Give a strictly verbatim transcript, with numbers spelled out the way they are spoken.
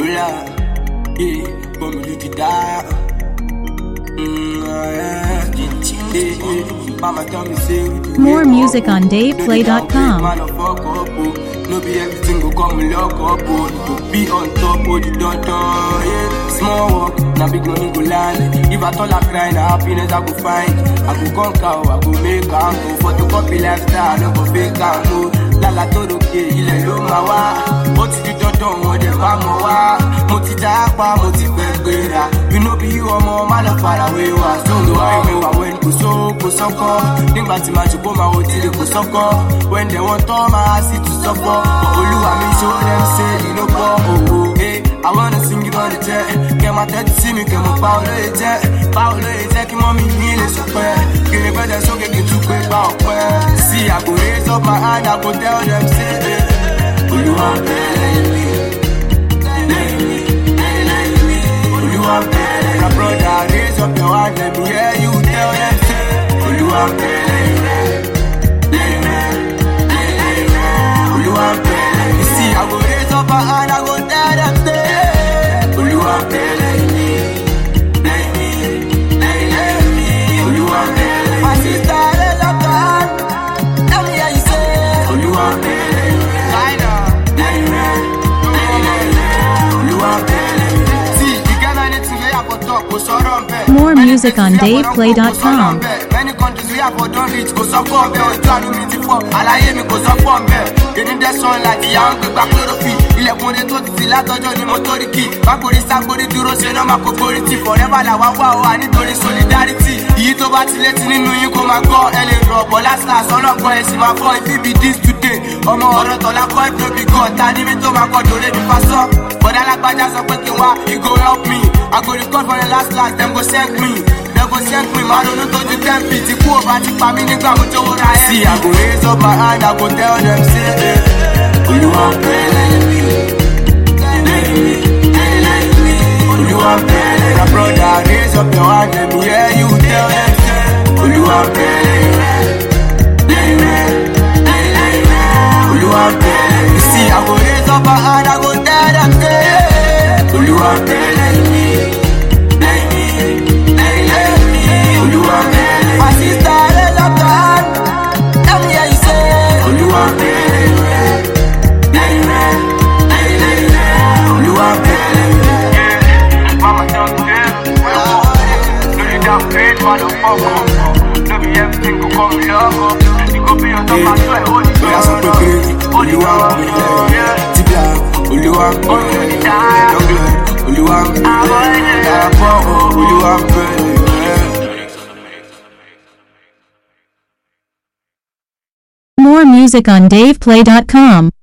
Lola, yeah, but me look it down. More music on dave play dot com. No be everything go come lock up, oh. You go be on top, oh, you don't know, yeah. Small work, now big money go land. If I told I cry, now happiness I go find. I go conquer, I go make a go. Photocopy lifestyle, I go fake a go. Lala todo ke, ilẹ̀ ló máa wá. Ó ti di dandan, wọ́n dẹ̀ bá mọ̀ wá. Mo ti dá apá, mo ti fẹ́ gbéra. You know be you ọmọ, má lọ farawé wa. Sóńdò àìwé wa wẹ́n kò só, kò sọ́kọ́. Nígbà tí màá ṣùgbọ́n máa wò tí lè kò sọ́kọ́. When they want tọ́ máa sì tún sọ́kọ́. Olúwa mi show them say you no pọ̀ owó. I wanna sing it on the jet. Get my tẹ́tí sí mi, kẹ́ mo pa olóye jẹ́. Pa olóye jẹ́ kí mọ́ mi ní ilé sọpẹ́. Kèrè gbẹ́dẹ̀ sókè kí n tún pé pa ọ̀pẹ́. See, I go raise up my hand, I go tell them say, Olúwa bẹ̀rẹ̀ mi, lẹ́yìn mi, lẹ́yìn mi. Olúwa bẹ̀rẹ̀ mi. My brother, raise up your hand, let me hear you tell them say, Olúwa bẹ̀rẹ̀ mi, lẹ́yìn mi, lẹ́yìn mi. Olúwa bẹ̀rẹ̀ mi. See, I go raise up my hand, I go tell them say, Olúwa bẹ̀rẹ̀ mi, lẹ́yìn mi, lẹ́yìn mi. Olúwa bẹ̀rẹ̀ mi. My sister, raise up your hand, let me hear you say, Olúwa bẹ̀rẹ̀ mi. Kinda, lẹ́yìn mi, lẹ́yìn mi. Olúwa bẹ̀rẹ̀ mi. See, you get anything here for talk, go sọ̀rọ̀ bẹ́ẹ̀. More music on dave play dot com. Many countries we have for don't reach, go sọ́kọ̀ bẹ́ẹ̀. Ojú àánú mi ti fọ́, àlàyé mi kò sọ́kọ̀ bẹ́ẹ̀. Èdè dẹ́ sunlight, ìyá ń gbégbá chlorophyll. Ilẹ̀kùn ode tó ti ti látọjọ́ ni mo torí kì. Bákòrí sákòrí dúró ṣe náà máa kókórí tì. Forever làwa wà wá nítorí solidarity. Ìyí tó bá ti létí nínú yín kó máa gbọ́. Ẹ lè rọ̀ bọ̀ lásìlàsì ọlọ́gbọ́n ẹ̀ sì máa fọ́. If it be this today, ọmọ ọ̀rọ̀ tọ̀lá kọ́ ẹ̀ tó bí God. Ta ni mi tó máa kọ́ dòrè mi fa sọ́. Bọ̀dá alágbájá sọ pé kí n wá, he go help me. I go record for the last last, them go send me. Them go send me, máa ronú tó ju ten feet. Ikú ò bá ti pa mí nígbà mo tó ra ẹ̀. See, I go raise up my hand, I go tell them say, Olúwa bẹ̀rẹ̀ mi, lẹ́yìn mi, lẹ́yìn mi. Olúwa bẹ̀rẹ̀ mi. My brother, raise up your hand, let me hear you tell them say, Olúwa bẹ̀rẹ̀ mi, lẹ́yìn mi, lẹ́yìn mi. Olúwa bẹ̀rẹ̀ mi. See, I go raise up my hand, I go tell them say, Olúwa bẹ̀rẹ̀ mi, lẹ́yìn mi, lẹ́yìn mi. Olúwa bẹ̀rẹ̀ mi. My sister, raise up your hand, let me hear you say, Olúwa bẹ̀rẹ̀ mi. Mama tell me, no you down great, motherfucker. No be everything go come love. You go be on top of my holy God. Olúwa bẹ̀rẹ̀, Tibia, Olúwa bẹ̀rẹ̀, Douglas, Olúwa bẹ̀rẹ̀, Dapò, Olúwa bẹ̀rẹ̀. More music on dave play dot com.